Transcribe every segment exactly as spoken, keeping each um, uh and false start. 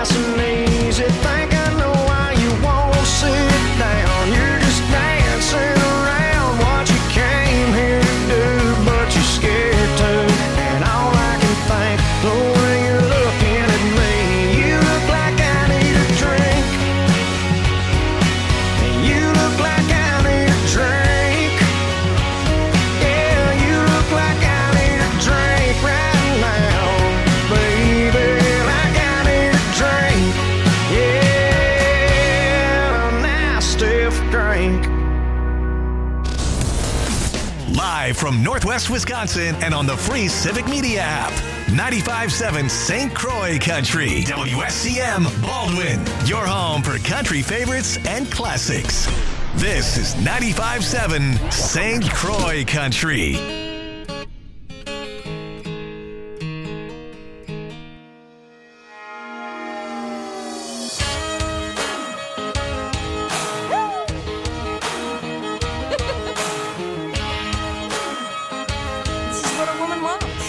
nice and easy. Think I know why you won't sit down. You're just dancing around what you came here to do, but you're scared to. And all I can think, the way you're looking at me, you look like I need a drink. You look like I need a drink. Yeah, you look like I need a drink right now, baby. Like I need a drink. Yeah, a nice stiff drink. Live from Northwest Wisconsin and on the free Civic Media app. ninety-five point seven Saint Croix Country. W S C M Baldwin. Your home for country favorites and classics. This is ninety-five point seven Saint Croix Country. This is what a woman wants.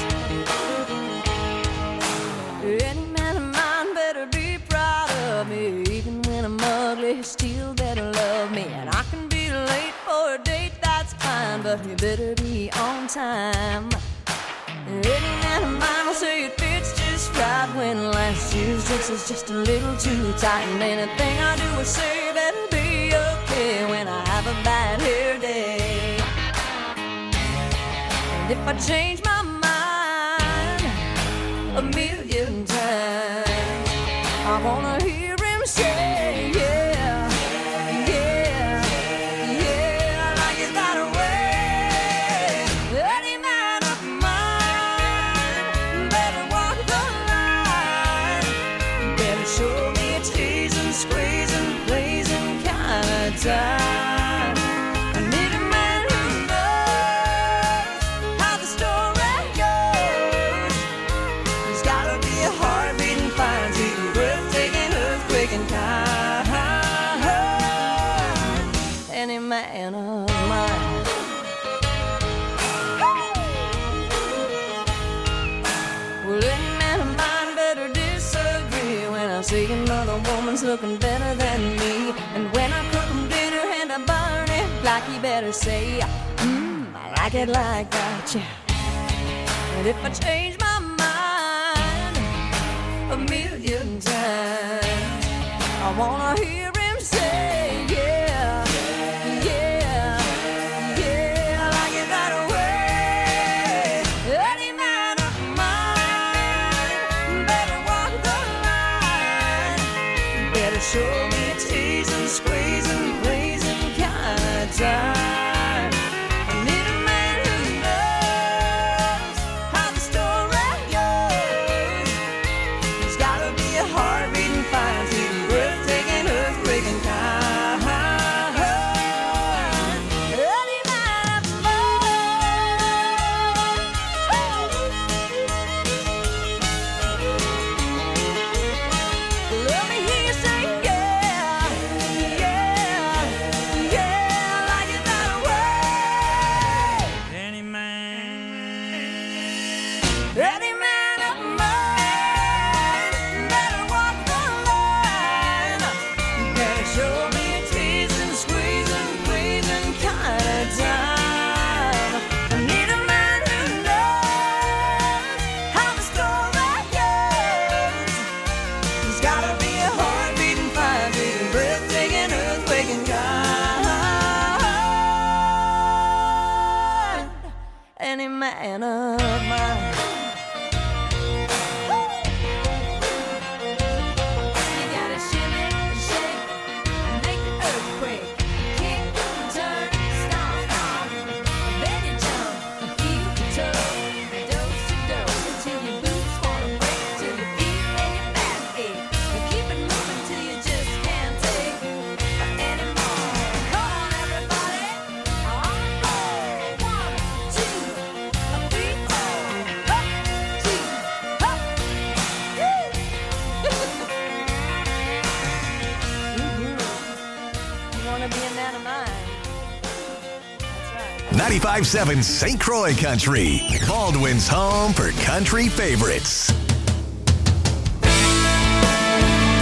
Any man of mine better be proud of me. Even when I'm ugly, he still better love me. And I can be late for a date, that's fine, but he better be on time. Any man of mine will say it fits just right when last year's dress is just a little too tight. And anything I do or say better be okay when I have a bad hair day. And if I change my mind a million times, I wanna hear him say, yeah, yeah, yeah, like it's not a way. Any man of mine better walk the line, better show me a teasing, squeezing, blazing kind of time. I need a man who knows how the story goes. There's gotta be a heart beating fine, sweet and breathtaking, earthquake and kind. Any man of mine. Well, any man of mine better disagree when I see another woman's looking better than me. And when I cook him dinner and I burn it, like he better say, mmm, I like it like that, yeah. And if I change my mind a million times, I wanna hear him say, yeah, yeah, yeah, like it that way. Any man of mine better walk the line, better show me a teasing, squeezing, blazing kind of time. I need a man who knows how the story goes. There's gotta be a heart beating fine, sweet and breathtaking, earthquaking kind. Any man of mine. Let me hear you say, yeah, yeah, yeah, like it that way. Any man, Any man of mine better walk the line, better show me a teasing, squeezing, pleasing kind of time. I need a man who knows how the story goes. There's gotta be a heart beating fine, beating, breathtaking, earthquaking kind. Any man of mine. You gotta shimmy, shake, make the earthquake. Kick, turn, stomp, stomp. Then you jump, feet to toe, dose to dose, until your boots wanna break, till your feet and your back ache. You keep it moving till you just can't take anymore. Come on, everybody, on the floor. One, two, three, four. Up, two, up. Woo! Mhm. You wanna be a man of mine? That's right. ninety-five point seven Saint Croix Country. Baldwin's home for country favorites.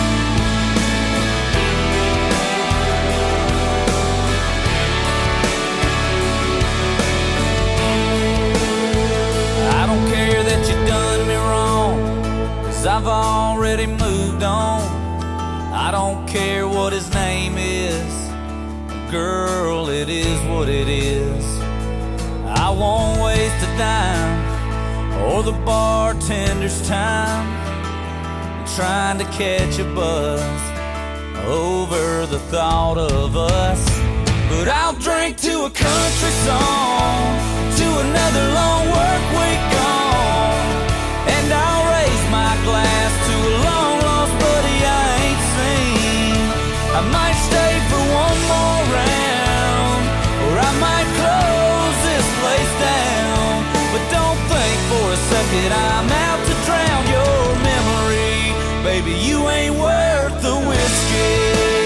already moved on. I don't care what his name is. Girl, it is what it is. I won't waste a dime or the bartender's time trying to catch a buzz over the thought of us. But I'll drink to a country song, to another long work week gone, and I'll raise my glass to a long lost buddy I ain't seen. I might stay for one more round, or I might close this place down. But don't think for a second I'm out to drown your memory. Baby, you ain't worth the whiskey.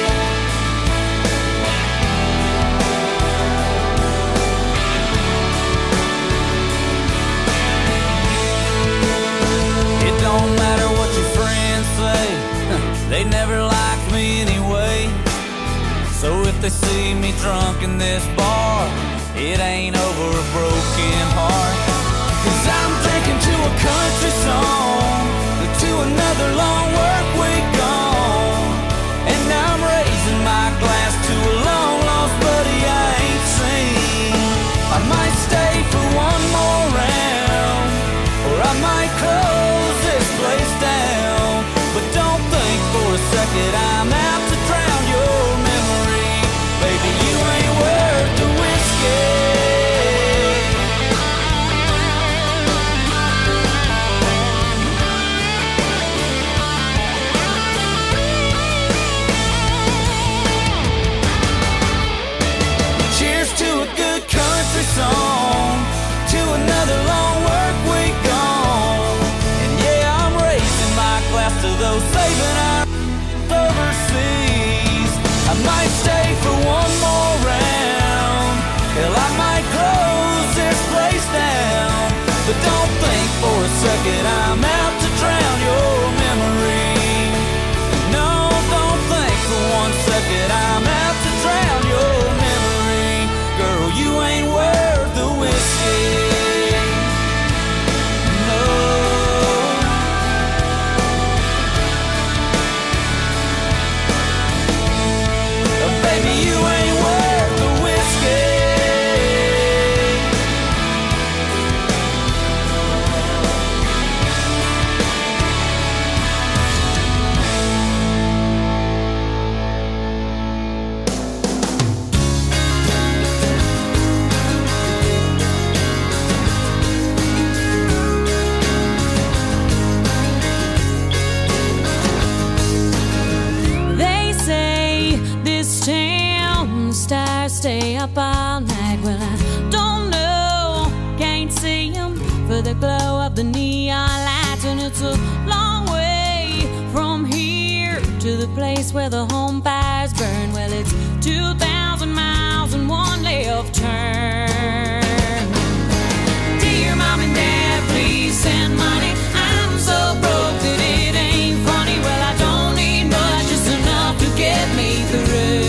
It don't matter what your friends say, they never liked me anyway. So if they see me drunk in this bar, it ain't over a broken heart. Cause I'm drinking to a country song, to another long work week gone, and I'm raising my glass to a long lost buddy I ain't seen. I might stay for one more round, or I might close this place down. But don't think for a second I'm out to drown your memory. Baby, you ain't worth the whiskey. Song, to another long work week gone, and yeah, I'm raising my glass to those saving our overseas. I might stay for one more round, hell, I might close this place down. But don't think for a second I'm out to drown your memory. No, don't think for one second I'm out to drown your memory. Girl, you ain't worth the whiskey. No. Baby, you ain't worth the whiskey. Stay up all night. Well, I don't know, can't see them for the glow of the neon lights. And it's a long way from here to the place where the home fires burn. Well, it's two thousand miles and one left turn. Dear Mom and Dad, please send money. I'm so broke that it ain't funny. Well, I don't need much, just enough to get me through.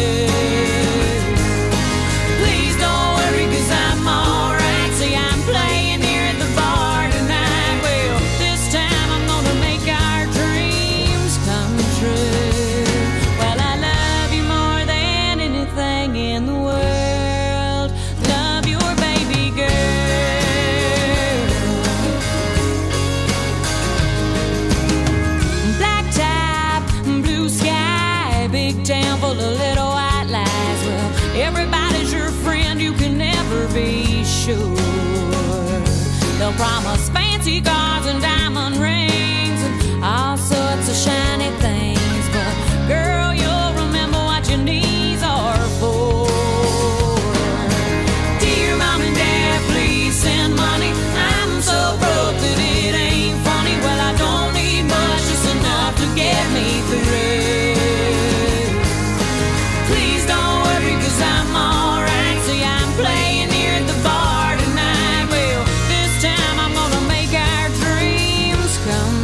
Everybody's your friend, you can never be sure. They'll promise fancy cars and diamond rings and all sorts of shiny things, but girl, you'll remember what your knees are for. Dear Mom and Dad, please send money. I'm so broke that it ain't funny. Well, I don't need much, just enough to get me through. I'm alright, see I'm playing here at the bar tonight. Well, this time I'm gonna make our dreams come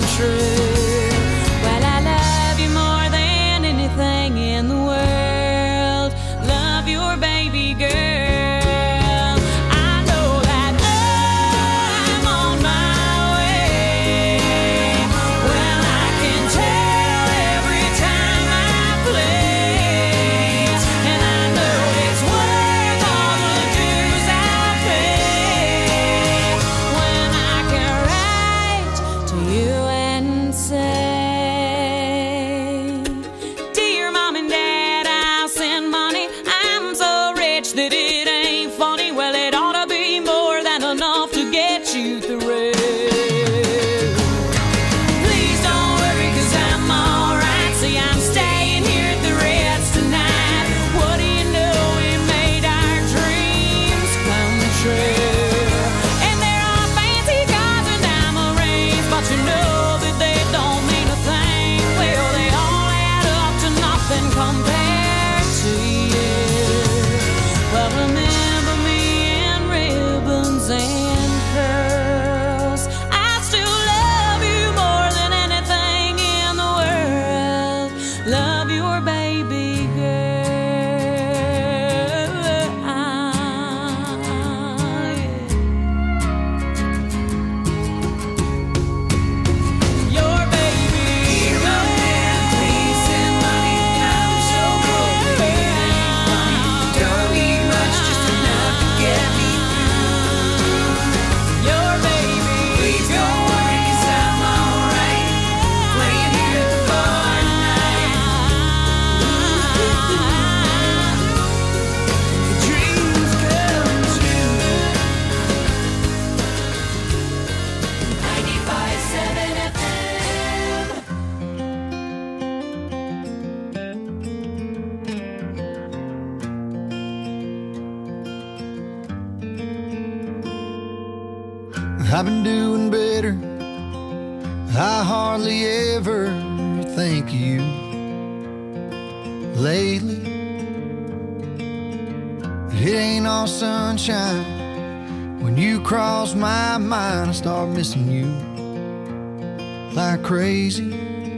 I've been doing better. I hardly ever think of you lately. It ain't all sunshine. When you cross my mind, I start missing you like crazy.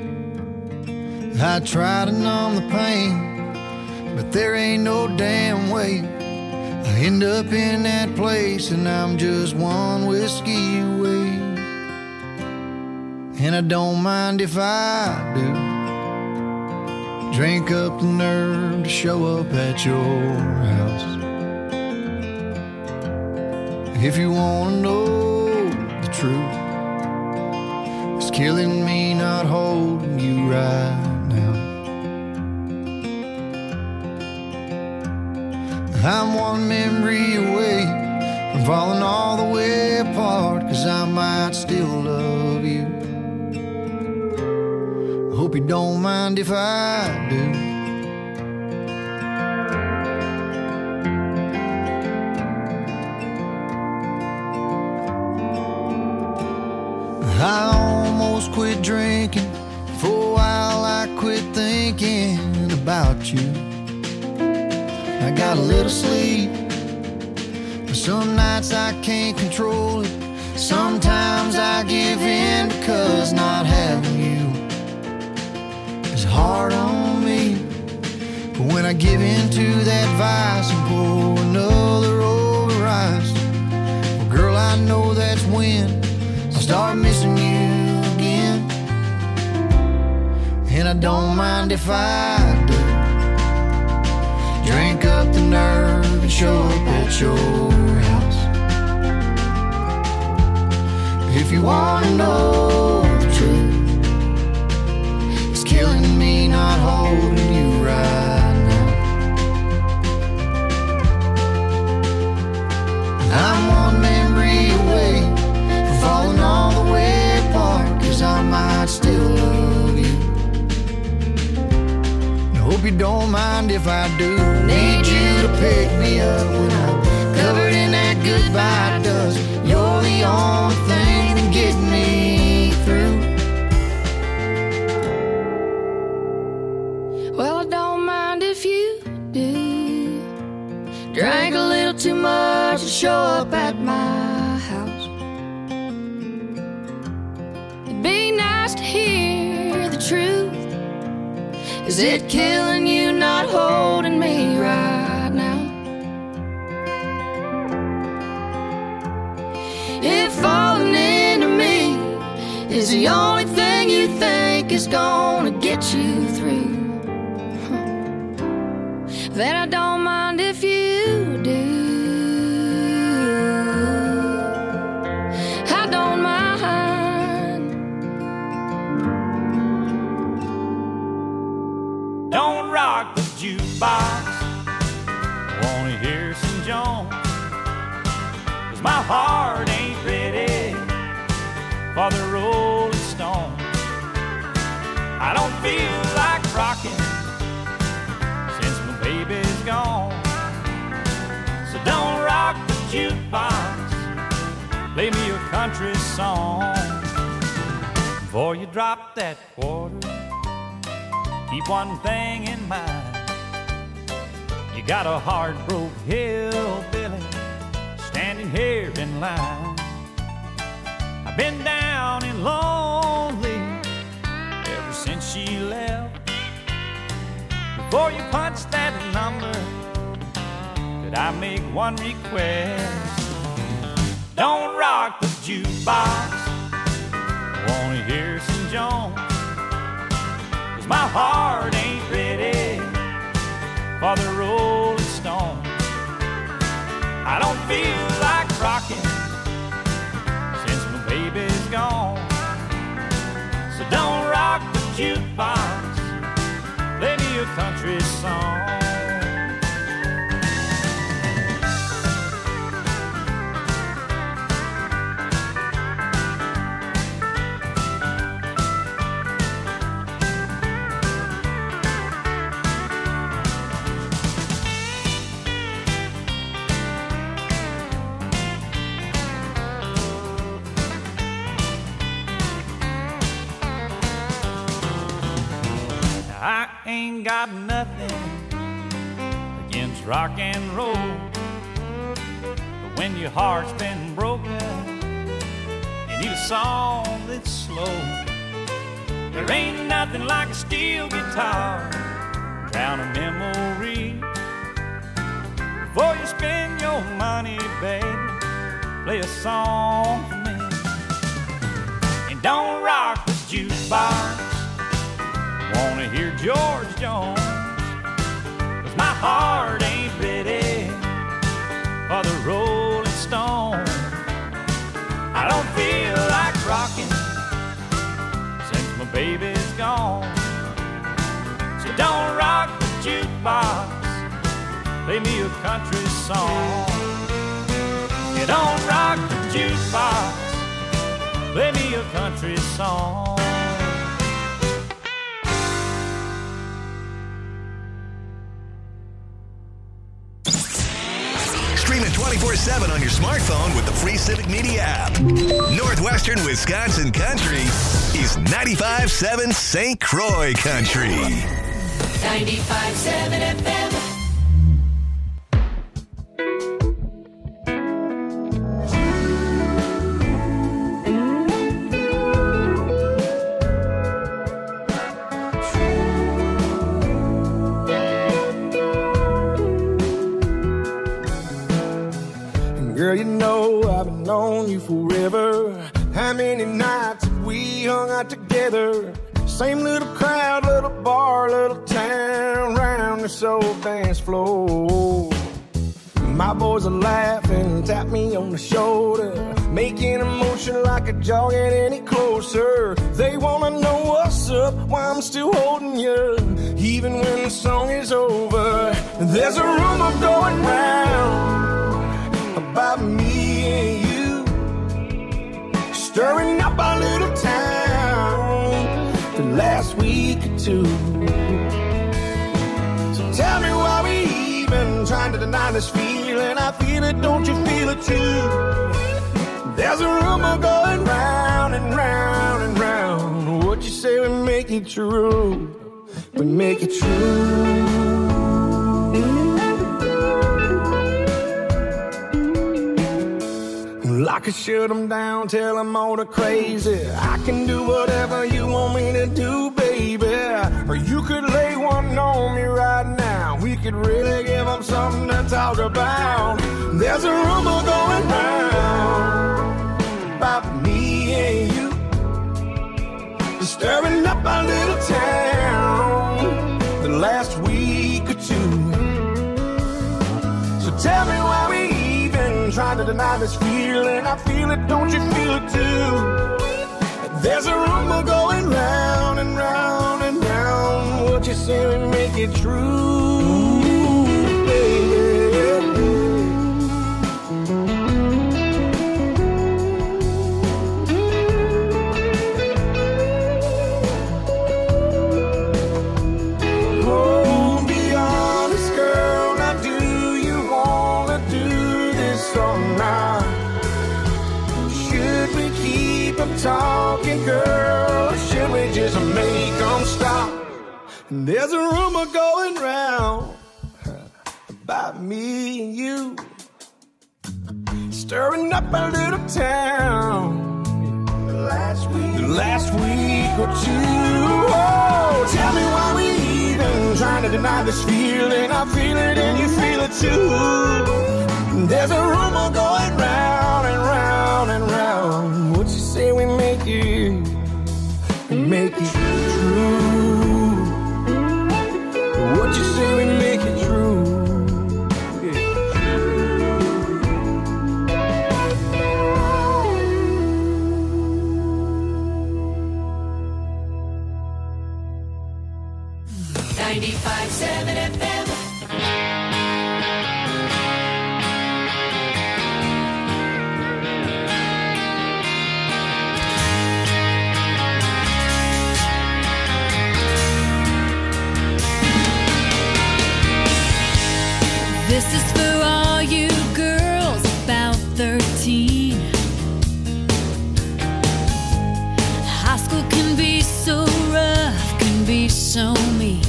I try to numb the pain, but there ain't no damn way. I end up in that place and I'm just one whiskey away. And I don't mind if I do. Drink up the nerve to show up at your house. If you wanna know the truth, it's killing me not holding you right now. I'm one memory away from falling all the way apart, 'cause I might still love you. Hope you don't mind if I do. I almost quit drinking. For a while I quit thinking about you. I got a little sleep, but some nights I can't control it. Sometimes I give in because not having you is hard on me. But when I give in to that vice and pour another over ice, well girl, I know that's when I'll start missing you again. And I don't mind if I do. Drink up the nerve and show up at your house. If you wanna know the truth, it's killing me not holding you right now. I'm one memory away from falling all the way apart, 'cause I might still love you. I hope you don't mind if I do. Need you to pick me up when I'm covered in that goodbye dust. You're the only thing that gets me through. Well, I don't mind if you do. Drank a little too much to show up at my house. It'd be nice to hear the truth. Is it killing you not holding me right now? If falling into me is the only thing you think is gonna get you through, then I don't mind if you do. I don't mind. Don't rock the jukebox, I wanna hear some Jones, 'cause my heart ain't ready for the Rolling Stones. I don't feel like rocking since my baby's gone. So don't rock the jukebox, play me a country song. Before you drop that quarter, keep one thing in mind. You got a heart-broke hillbilly standing here in line. I've been down and lonely ever since she left. Before you punch that number, could I make one request? Don't rock the jukebox, I wanna hear some Jones, 'cause my heart ain't ready for the Rolling Stone. I don't feel like rocking since my baby's gone. So don't rock the jukebox, play me a country song. I ain't got nothing against rock and roll, but when your heart's been broken, you need a song that's slow. There ain't nothing like a steel guitar, drown a memory. Before you spend your money, baby, play a song for me. And don't rock this jukebox, wanna hear George Jones, 'cause my heart ain't ready for the Rolling Stone. I don't feel like rocking since my baby's gone. So don't rock the jukebox, play me a country song. You don't rock the jukebox, play me a country song. Stream it twenty-four seven on your smartphone with the free Civic Media app. Northwestern Wisconsin Country is ninety-five point seven Saint Croix Country. ninety-five point seven F M. Girl, you know I've been known you forever. How many nights have we hung out together? Same little crowd, little bar, little town, round this old dance floor. My boys are laughing, tap me on the shoulder, making a motion like a jogging any closer. They wanna know what's up, why I'm still holding you, even when the song is over. There's a rumor going round about me and you, stirring up our little town the last week or two. So tell me why we even trying to deny this feeling. I feel it, don't you feel it too? There's a rumor going round and round and round. What you say we make it true, we make it true. I could shut them down, tell them all the crazy. I can do whatever you want me to do, baby. Or you could lay one on me right now. We could really give them something to talk about. There's a rumor going round about me and you, stirring up our little town the last week or two. So tell me why we trying to deny this feeling. I feel it, don't you feel it too? There's a rumor going round and round and round. What you say we make it true, baby. Oh, be honest, girl. Now do you wanna do or not? Should we keep them talking, girl, or should we just make them stop? And there's a rumor going round about me and you, stirring up our little town the last week, the last week or two. Oh, tell me why we even trying to deny this feeling. I feel it and you feel it too. There's a rumor going round and round and round. What you say we make it, we make it true. What you say we make it true. ninety-five point seven F M. This is for all you girls about thirteen. High school can be so rough, can be so mean.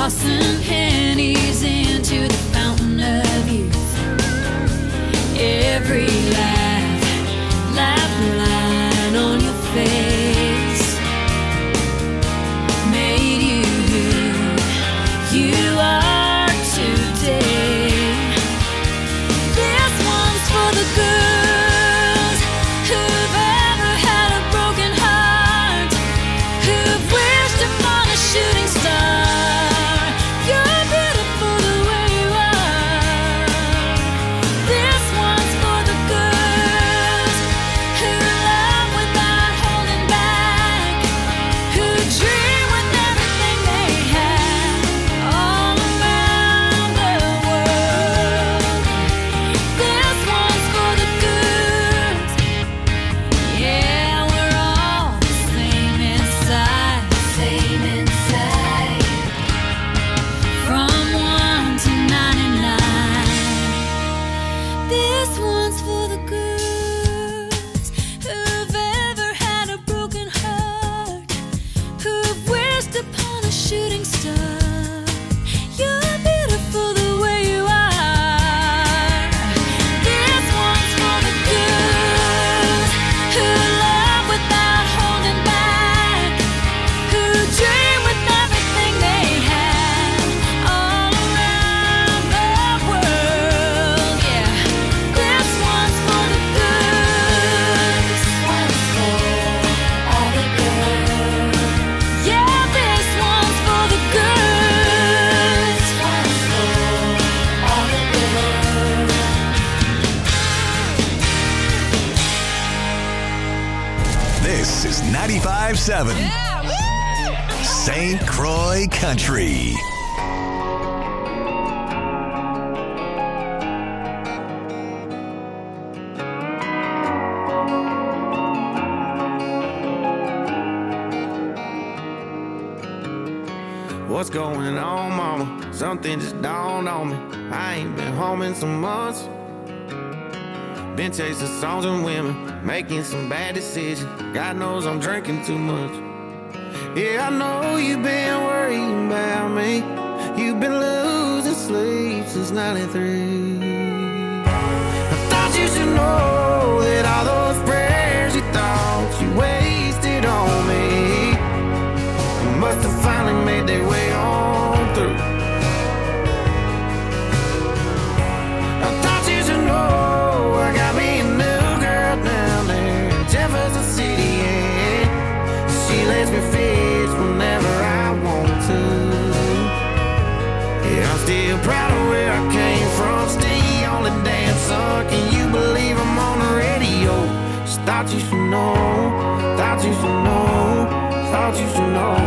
tossing pennies into the fountain of youth. Every laugh, laugh line on your face made you who you are today. This one's for the girls who've ever had a broken heart, who've wished upon a shooting star. You're beautiful the way you are. This one's for the girls who love without holding back, who dream with everything they have all around the world. This one's for the girls. Yeah, we're all the same inside, same inside. From one to ninety-nine. This one's for the girls who've ever had a broken heart, who've wished upon a shooting star. You're beautiful the way you are. This one's for the girls who love without holding back, who dream with everything they have all around the world. Yeah, this one's for the girls. One's for all the girls. Yeah, this one's for the girls. One's for all the girls. This is ninety-five seven Saint Croix Country. What's going on, mama? Something just dawned on me. I ain't been home in some months. Been chasing songs and women, making some bad decisions. God knows I'm drinking too much. Yeah, I know you've been worrying about me. You've been losing sleep since ninety-three. I thought you should know that all those prayers you thought you wasted on me must have finally made their way on through. I thought you should know I got me a new girl down there in Jefferson City, and she lets me fish whenever I want to. Yeah, I'm still proud of where I came from. Still the only damn son. Can you believe I'm on the radio? Just thought you should know. Thought you should know. Thought you should know.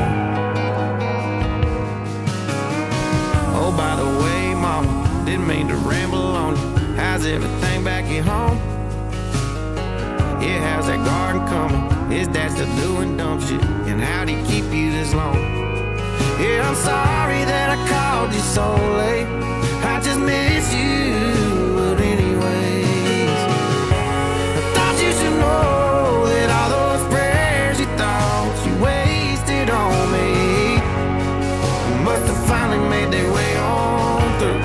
Oh, by the way, mama, didn't mean to ramble on you. How's everything back at home? Yeah, how's that garden coming? Is dad still doing dumb shit? And how'd he keep you this long? Yeah, I'm sorry that I called you so late. I just miss you, but anyways, I thought you should know that all those prayers you thought you wasted on me must have finally made their way on through.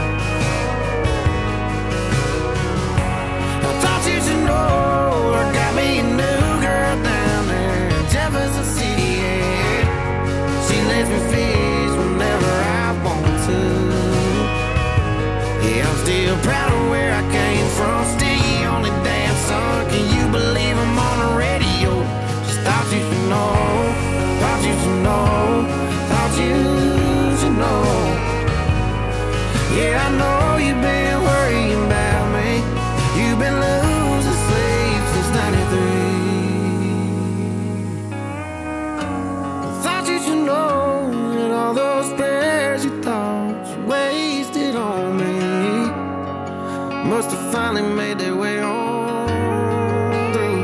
I thought you should know I got me a new girl down there in Jefferson City, and she lets me fish whenever I want to. Yeah, I'm still proud of where I came from. Still the only damn son. Can you believe I'm on the radio? Just thought you should know. Thought you should know. Thought you should know. Yeah, I know you've been worrying about me. You've been losing sleep since ninety-three. I thought you should know that all those prayers you thought you wasted on me must have finally made their way on through.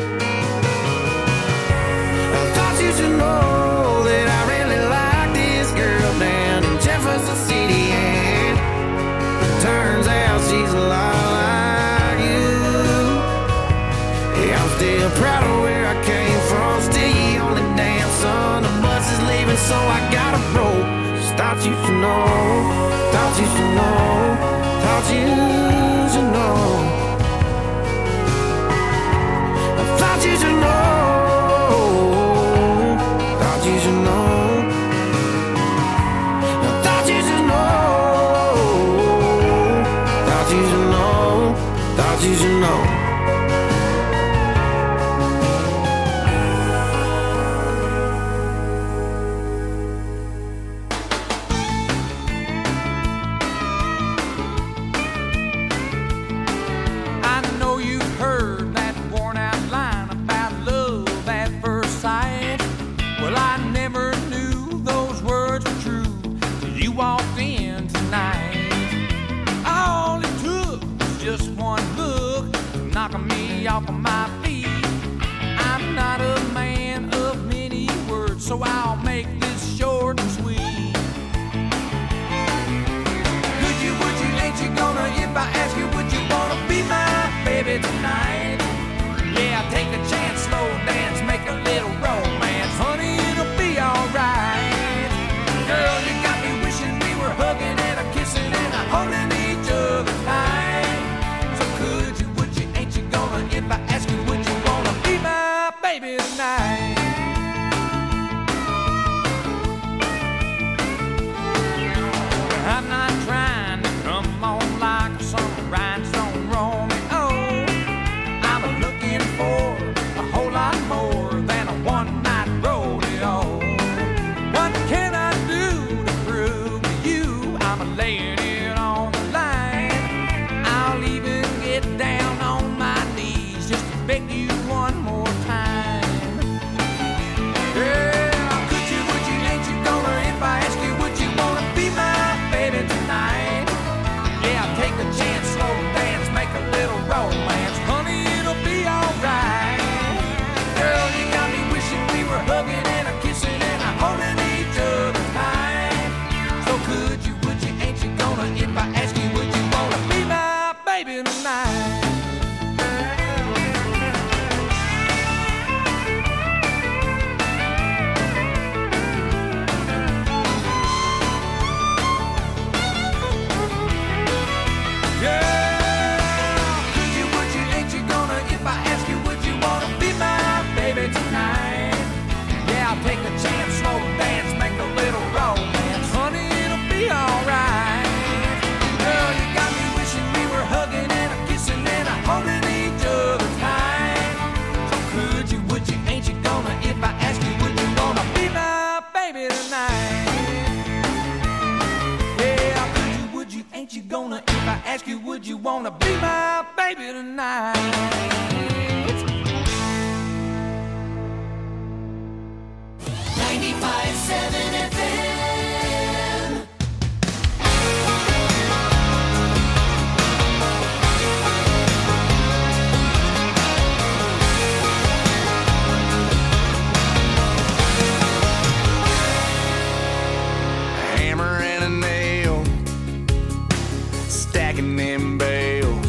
I thought you should know that I really like this girl down in Jefferson City, and turns out she's a lot like you. Yeah, I'm still proud of where I came from. Still the only damn son. The bus is leaving, so I gotta roll. Just thought you should know, thought you should know, thought you should know. I thought you should know, thought you should know. I thought you should know, thought you should know, thought you should know. Knocking me off of my feet. I'm not a man of many words, so I'll make this short and sweet. Could you, would you, ain't you gonna, if I ask you, would you wanna be my baby tonight? Yeah, take a chance, slow dance, make a little romance. Honey, it'll be alright. Girl, you got me wishing we were hugging and a kissing and a holding each other tight. So could you, if I ask you, would you wanna be my baby tonight? I'm not trying to come on like some rhinestone Romeo. I'm looking for a whole lot more than a one-night rodeo. What can I do to prove to you I'm laying it on the line? I'll even get down on my knees just to beg you one more time. Yeah, could you, would you, ain't you gonna, if I ask you, would you wanna be my baby tonight? Yeah, take a chance, slow dance, make a little romance. Honey, it'll be alright. Girl, you got me wishing we were hugging and a kissing and a holding each other tight. So could you, would you, ain't you gonna, if I ask you, would you wanna be my baby tonight? Take a chance, slow dance, make a little romance. Honey, it'll be alright. Girl, you got me wishing we were hugging and a kissing and a holding each other tight. So could you, would you, ain't you gonna, if I ask you, would you wanna be my baby tonight? Yeah, could you, would you, ain't you gonna, if I ask you, would you wanna be my baby tonight? ninety-five point seven F M. Hammer and a nail, stacking them bales.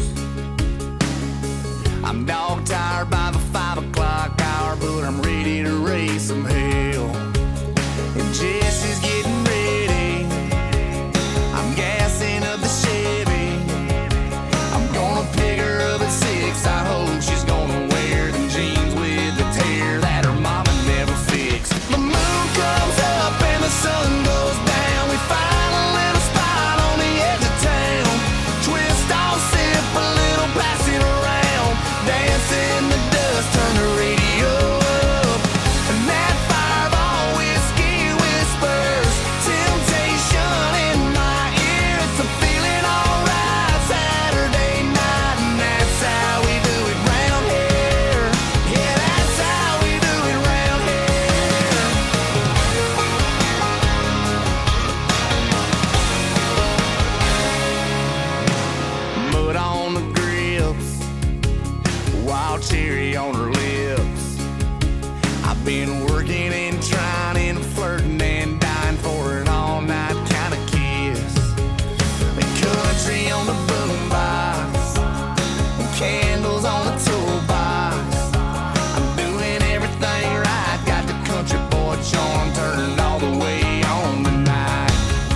I'm dog tired by the five o'clock hour, but I'm ready to raise some hell. And Jesse's getting ready. I'm gassing up the Chevy. I'm gonna pick her up at six. I hope she's gonna wear them jeans with the tear that her mama never fixed. The moon comes up and the sun goes down. We find a little spot on the edge of town. Twist off, sip a little, pass it around. Dance in the dust, turn the radio up. And that fireball whiskey whispers temptation in my ear. It's a feeling alright Saturday night, and that's how we do it round here. Yeah, that's how we do it round here. Mud on the grips, wild cherry on her lips. I've been working and trying and flirting and dying for an all-night kind of kiss. The country on the boombox, candles on the toolbox. I'm doing everything right, got the country boy charm turned all the way on tonight.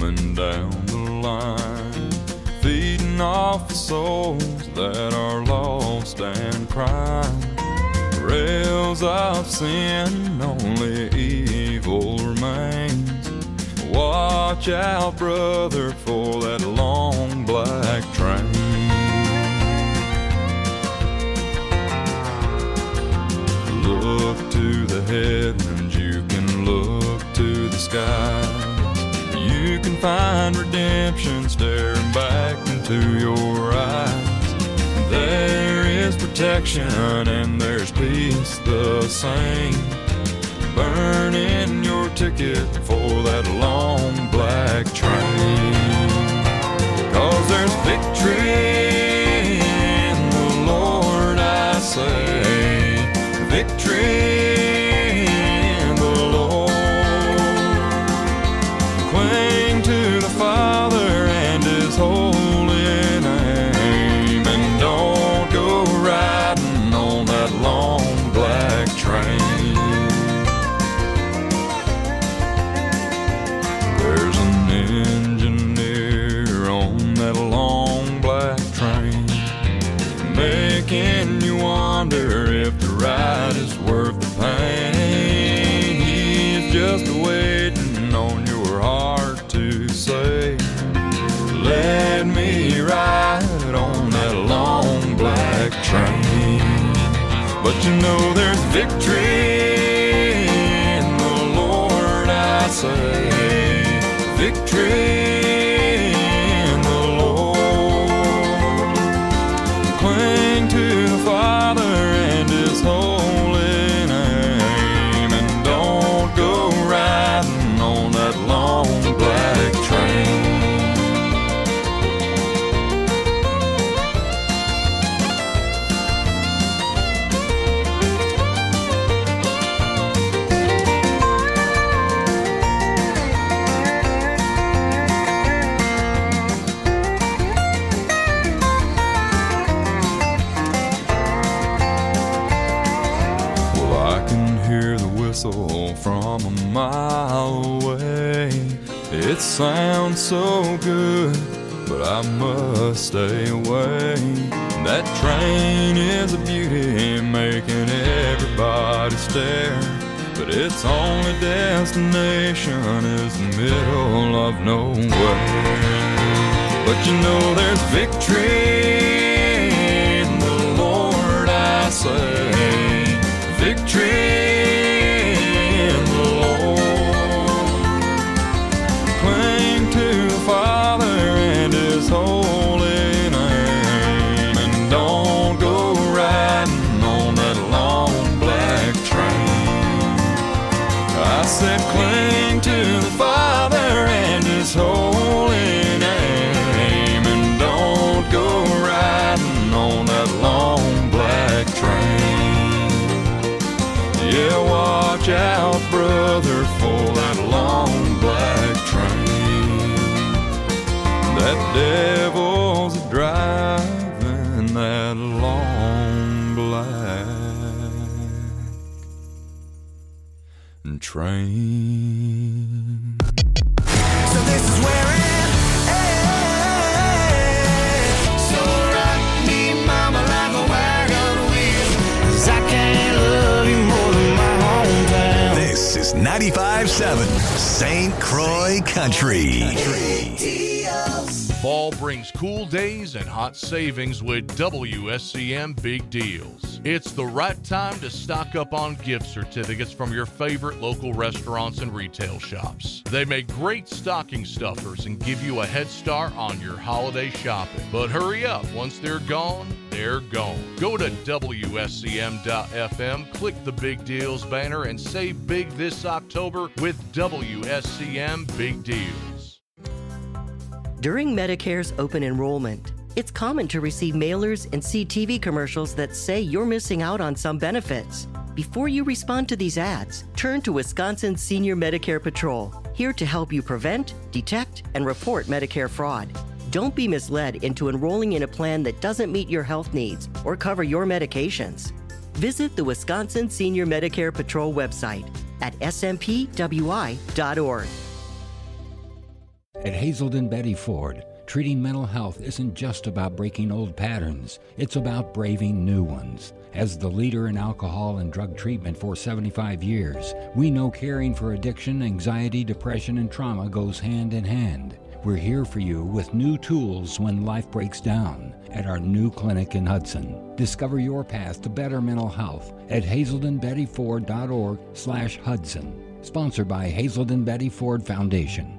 coming down the line, feeding off the souls that are lost and crying. Rails of sin, only evil remains. Watch out, brother, for that long black train. Look to the heavens, you can look to the skies. You can find redemption staring back into your eyes. There is protection and there's peace the same. Burning your ticket for that long black train. 'Cause there's victory in the Lord, I say. Victory in the Lord. Cling to the Father and His holy name, and don't go riding on that long black train. There's an engineer on that long black train, making you wonder if the ride is worth the pain. He's just waiting on your heart to say, let me ride on that long black train. But you know there's victory in the Lord, I say. Victory in the Lord. Cling to the Father and His holy name, and don't go riding on that long black train. From a mile away, it sounds so good, but I must stay away. That train is a beauty, making everybody stare, but its only destination is the middle of nowhere. But you know there's victory in the Lord, I say. Victory. Father and His holy name, and don't go riding on that long black train. I said cling to the Father and His holy name, and don't go riding on that long black train. Yeah, watch out, brother, for that long black train. That devil's driving that long black train. So this is where it ends. So rock me, mama, like a wagon wheel, 'cause I can't love you more than my hometown. This is ninety-five point seven Saint Croix Country. Country. Fall brings cool days and hot savings with W S C M Big Deals. It's the right time to stock up on gift certificates from your favorite local restaurants and retail shops. They make great stocking stuffers and give you a head start on your holiday shopping. But hurry up, once they're gone, they're gone. Go to W S C M dot F M, click the Big Deals banner, and save big this October with W S C M Big Deals. During Medicare's open enrollment, it's common to receive mailers and see T V commercials that say you're missing out on some benefits. Before you respond to these ads, turn to Wisconsin Senior Medicare Patrol, here to help you prevent, detect, and report Medicare fraud. Don't be misled into enrolling in a plan that doesn't meet your health needs or cover your medications. Visit the Wisconsin Senior Medicare Patrol website at S M P W I dot org. At Hazelden Betty Ford, treating mental health isn't just about breaking old patterns, it's about braving new ones. As the leader in alcohol and drug treatment for seventy-five years, we know caring for addiction, anxiety, depression, and trauma goes hand in hand. We're here for you with new tools when life breaks down at our new clinic in Hudson. Discover your path to better mental health at hazelden betty ford dot org slash Hudson. Sponsored by Hazelden Betty Ford Foundation.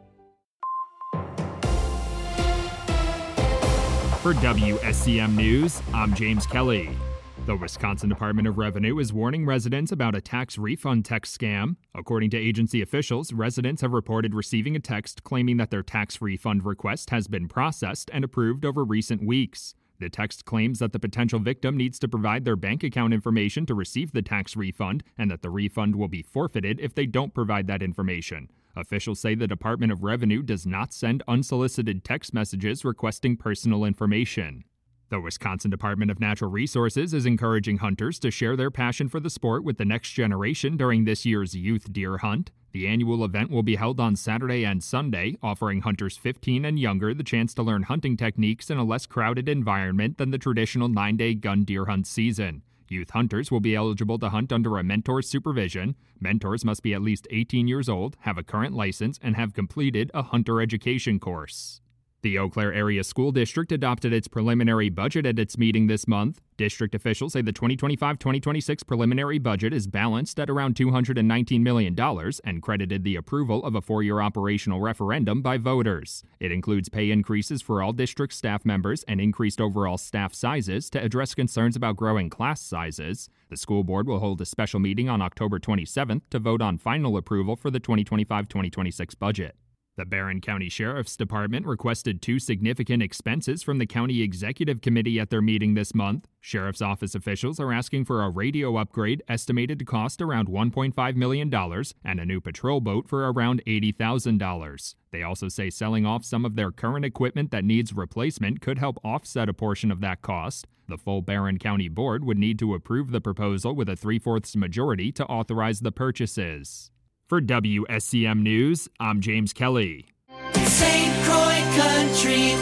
For W S C M News, I'm James Kelly. The Wisconsin Department of Revenue is warning residents about a tax refund text scam. According to agency officials, residents have reported receiving a text claiming that their tax refund request has been processed and approved over recent weeks. The text claims that the potential victim needs to provide their bank account information to receive the tax refund and that the refund will be forfeited if they don't provide that information. Officials say the Department of Revenue does not send unsolicited text messages requesting personal information. The Wisconsin Department of Natural Resources is encouraging hunters to share their passion for the sport with the next generation during this year's youth deer hunt. The annual event will be held on Saturday and Sunday, offering hunters fifteen and younger the chance to learn hunting techniques in a less crowded environment than the traditional nine-day gun deer hunt season. Youth hunters will be eligible to hunt under a mentor's supervision. Mentors must be at least eighteen years old, have a current license, and have completed a hunter education course. The Eau Claire Area School District adopted its preliminary budget at its meeting this month. District officials say the twenty twenty-five twenty twenty-six preliminary budget is balanced at around two hundred nineteen million dollars and credited the approval of a four-year operational referendum by voters. It includes pay increases for all district staff members and increased overall staff sizes to address concerns about growing class sizes. The school board will hold a special meeting on October twenty-seventh to vote on final approval for the twenty twenty-five twenty twenty-six budget. The Barron County Sheriff's Department requested two significant expenses from the County Executive Committee at their meeting this month. Sheriff's Office officials are asking for a radio upgrade estimated to cost around one point five million dollars and a new patrol boat for around eighty thousand dollars. They also say selling off some of their current equipment that needs replacement could help offset a portion of that cost. The full Barron County Board would need to approve the proposal with a three-fourths majority to authorize the purchases. For W S C M News, I'm James Kelly. Saint Croix Country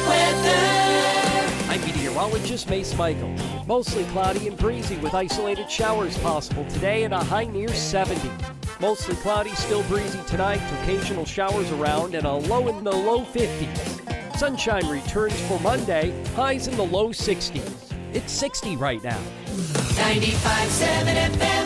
weather. I'm meteorologist Mace Michael. Mostly cloudy and breezy with isolated showers possible today and a high near seventy. Mostly cloudy, still breezy tonight, occasional showers around and a low in the low fifties. Sunshine returns for Monday, highs in the low sixties. It's sixty right now. ninety-five point seven F M.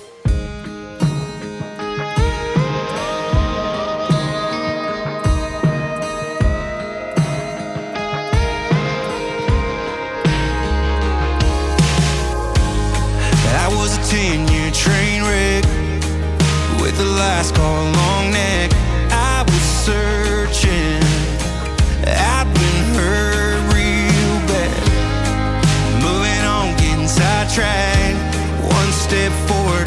ten-year train wreck with the last car long neck. I was searching, I've been hurt real bad. Moving on, getting sidetracked. One step forward,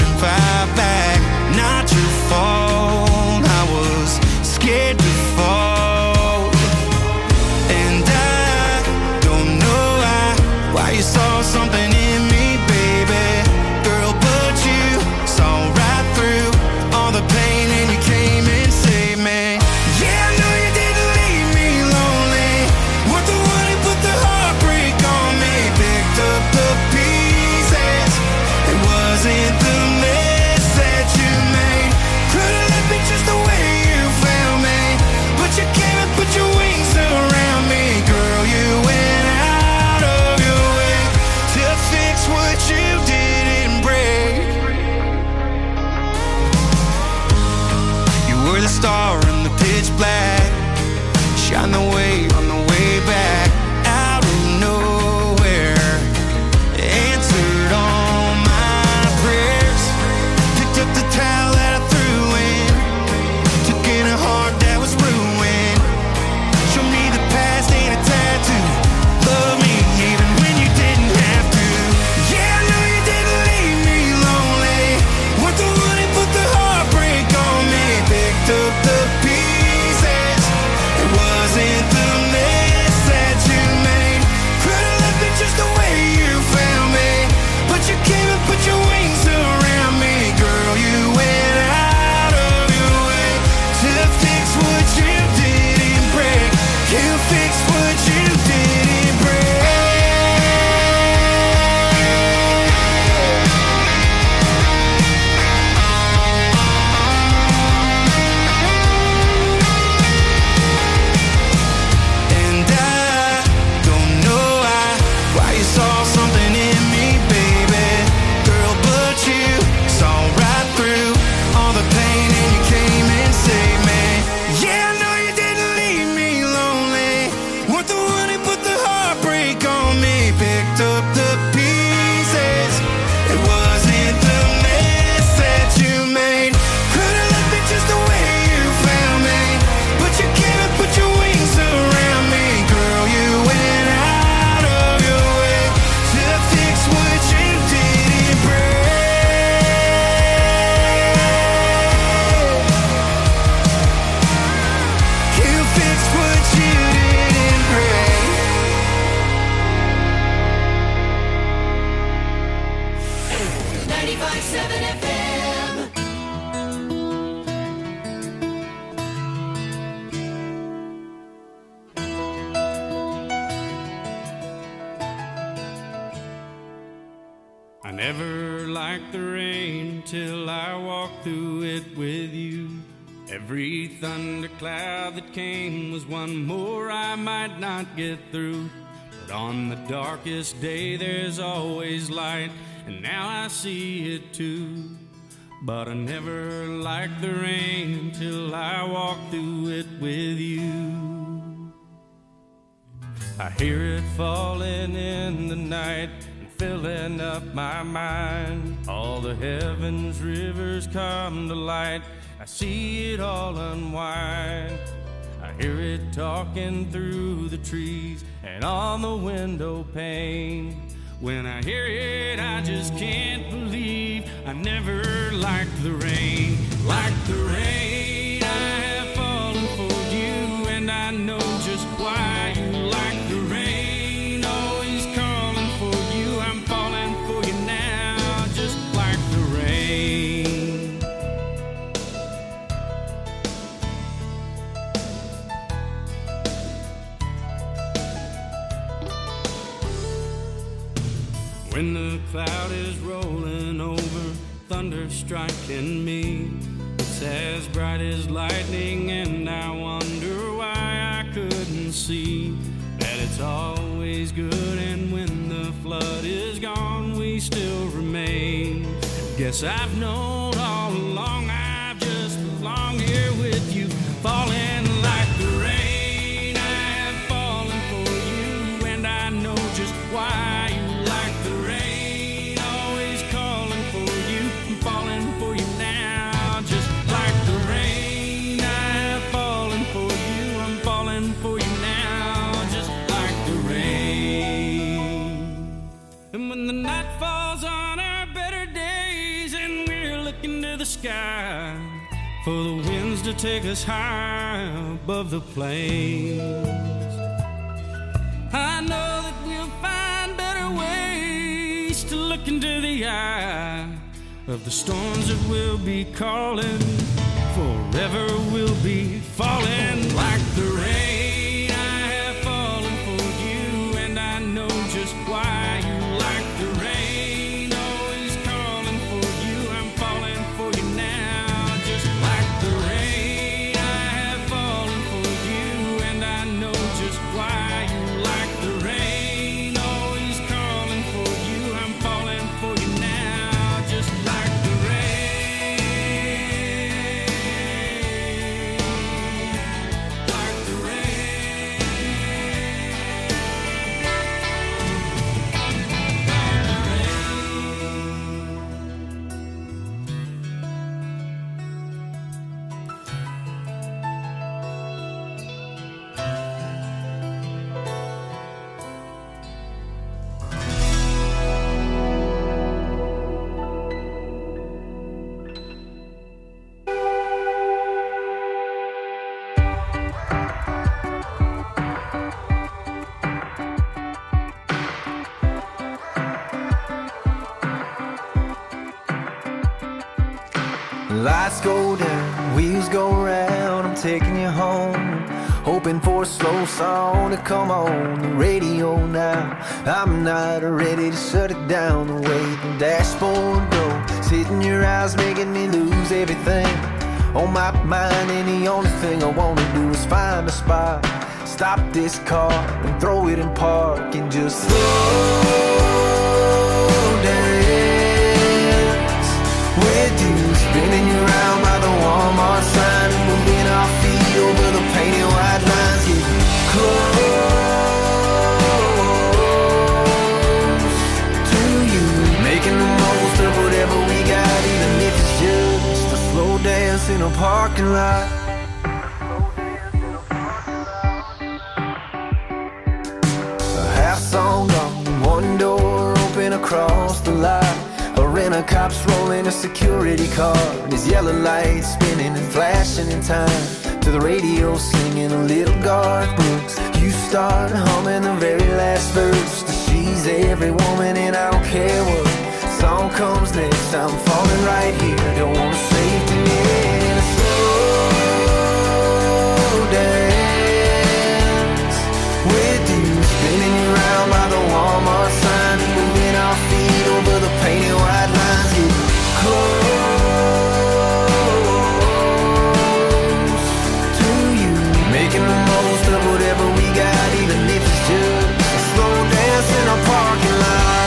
He'll fix what you didn't break. And I don't know why, why you saw something in me, baby, girl, but you saw right through all the pain and you came and saved me. Yeah, I know you didn't leave me lonely. Weren't the one who put the heartbreak on me. Picked up the pieces. It wasn't the mess that you made. Could've left me just the way you found me, but you came and put your wings around me. Girl, you went out of your way to fix what you didn't break. You fixed what you didn't break. ninety-five seven F M. I never liked the rain till I walked through it with you. Every thundercloud that came was one more I might not get through. But on the darkest day there's always light, and now I see it too. But I never liked the rain till I walked through it with you. I hear it falling in the night and filling up my mind. All the heavens rivers come to light. I see it all unwind. I hear it talking through the trees and on the window pane. When I hear it, I just can't believe I never liked the rain. Like the rain, I have fallen for you, and I know just why you like the rain. Always calling for you, I'm falling for you now, just like the rain. When the cloud is rolling over, thunder striking me, it's as bright as lightning, and I wonder why I couldn't see that it's always good, and when the flood is gone, we still remain. Guess I've known all along I've just belonged here with you, falling like the rain. I have fallen for you, and I know just why you like the rain. Always calling for you, I'm falling for you now, just like the rain. I have fallen for you, I'm falling for you now, just like the rain. And when the night falls on our better days and we're looking to the sky for the winds to take us high above the plains, I know that we'll find better ways to look into the eye of the storms that will be calling. Forever we'll be falling like the rain. I have fallen for you, and I know just why you like the rain. Always calling for you, I'm falling for you now, just like the rain. I have fallen for you, and I know just why you like the rain. Always calling for you, I'm falling for you now, just like the rain. Like the rain. Lights go down, wheels go round, I'm taking you home. hoping for a slow song to come on the radio now. I'm not ready to shut it down the way the dashboard goes. Hitting your eyes, making me lose everything on my mind, and the only thing I wanna do is find a spot, stop this car and throw it in park and just slow dance with you, spinning you around by the Walmart sign and moving our feet over the painted white lines. Get close to you, making the most of whatever we got, even if it's just a slow dance in a parking lot. Song gone, one door open across the lot. A renter cop's rolling a security car, and his yellow lights spinning and flashing in time to the radio singing a little Garth Brooks. You start humming the very last verse. She's every woman and I don't care what song comes next. I'm falling right here, don't wanna save to me in a slow dance with you, spinning you around by the Walmart sign and moving our feet over the painted white lines. Get close to you, making the most of whatever we got, even if it's just a slow dance in a parking lot.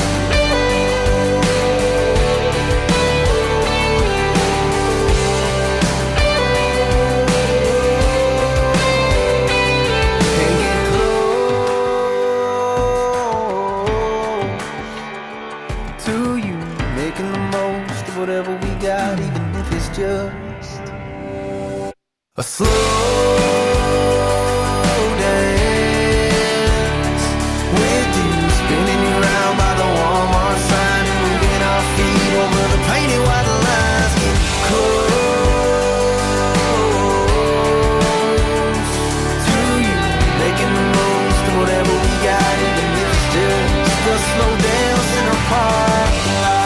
Whatever we got, even if it's just a slow dance with you, spinning you around by the Walmart sign and moving our feet over the painted white lines. Get close to you, making the most of whatever we got, even if it's just a slow dance in a parking lot.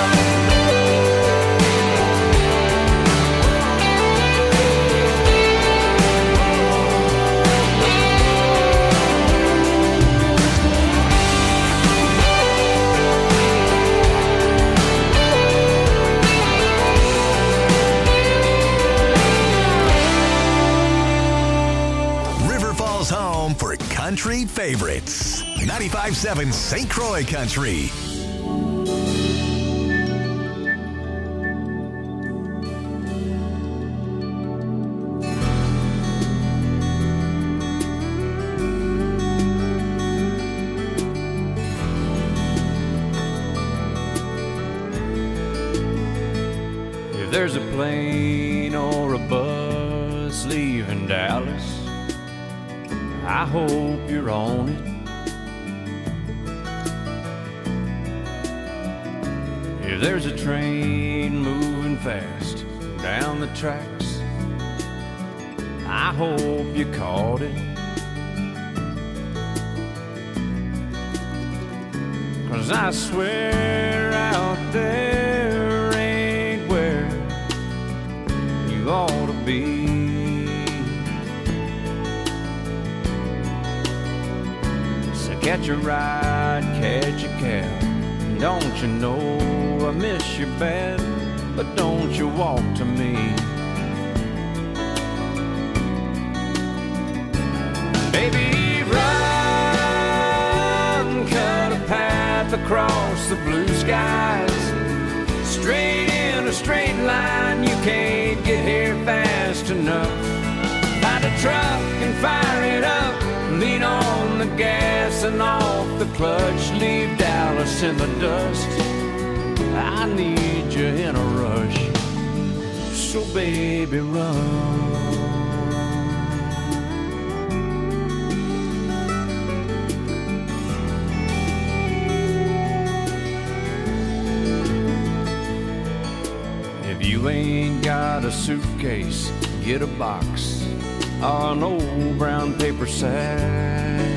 Home for country favorites. ninety-five point seven Saint Croix Country. If there's a plane or a bus leaving Dallas, I hope you're on it. If there's a train moving fast down the tracks, I hope you caught it. 'Cause I swear out there ain't where you ought to be. Catch a ride, catch a cab. Don't you know I miss you bad, but don't you walk to me. Baby, run, cut a path across the blue skies. Straight in a straight line, you can't get here fast enough. Find a truck and fire it up. Lean on the gas and off the clutch. Leave Dallas in the dust. I need you in a rush. So baby, run. If you ain't got a suitcase, get a box or an old brown paper sack.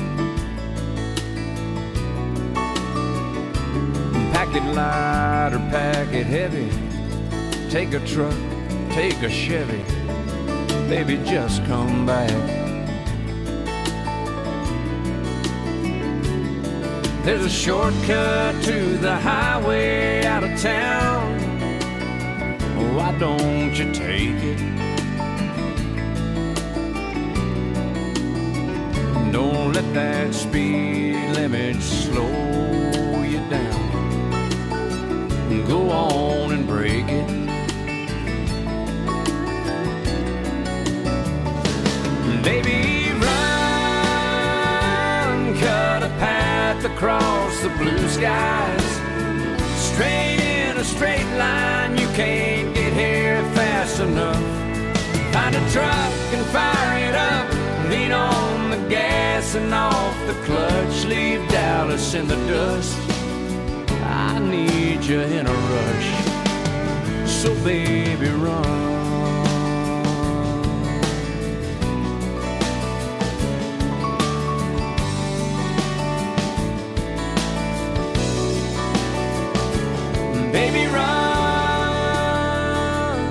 Pack it light or pack it heavy. Take a truck, take a Chevy. Baby, just come back. There's a shortcut to the highway out of town. Why don't you take it? Don't let that speed limit slow you down. Go on and break it. Baby, run, cut a path across the blue skies. Straight in a straight line, you can't get here fast enough. Find a truck and fire it up. Lean on the gas and off the clutch. Leave Dallas in the dust. I need you in a rush. So baby, run. Baby, run.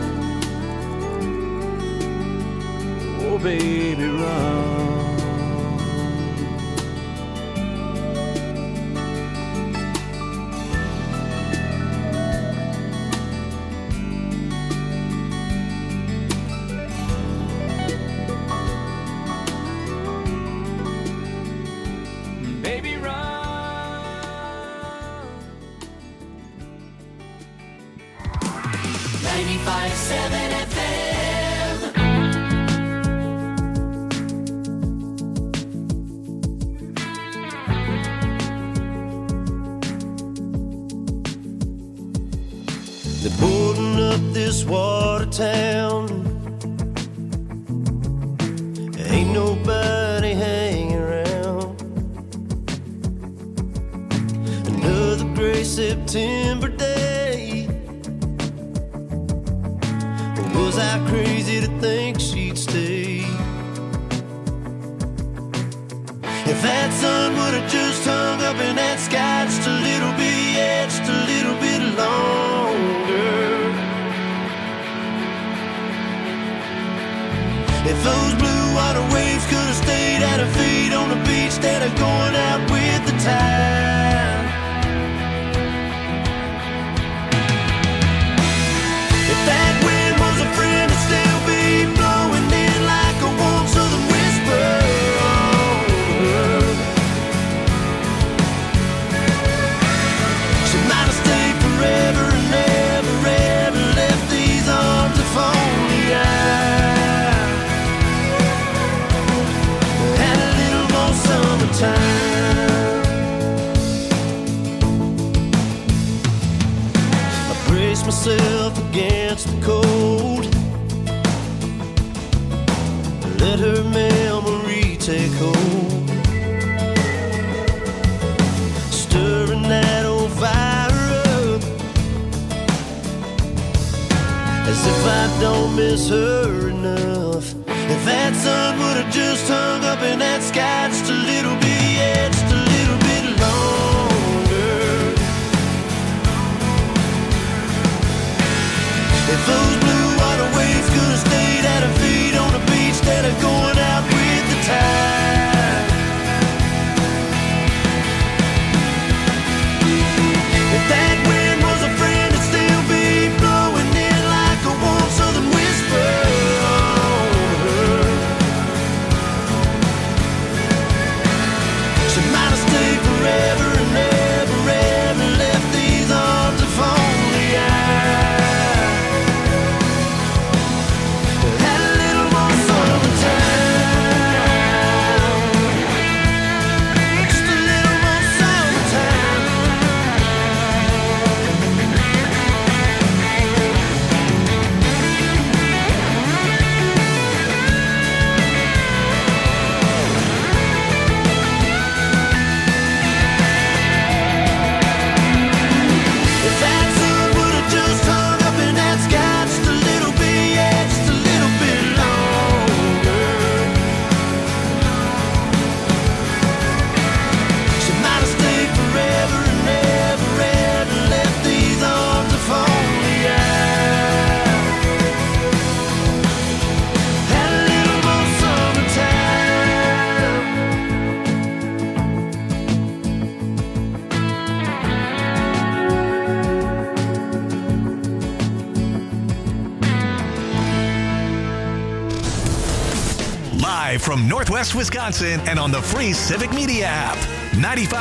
Oh, baby, run. Baby, run. ninety-five seven F M. They're boarding up this water town. Ain't nobody hanging around. Another gray September day. Was I crazy to think she'd stay? If that sun would have just hung up in that sky just a little bit, yeah, just a little bit longer. If those blue water waves could have stayed at her feet on the beach instead of going out with the tide. If that wind was a friend, it'd still be blowing in like a warm southern whisper. She might have stayed forever and never, ever left these arms if only I had a little more summertime. I brace myself against the cold. Let her memory take hold. Stirring that old fire up, as if I don't miss her enough. If that sun would have just hung up in that sky just a little bit, yeah, just a little bit longer. If those blue water waves could have stayed at her feet on the beach instead of going out with the tide. If that wind was a friend, it'd still be blowing in like a warm southern whisper. from Northwest Wisconsin and on the free Civic Media app. ninety-five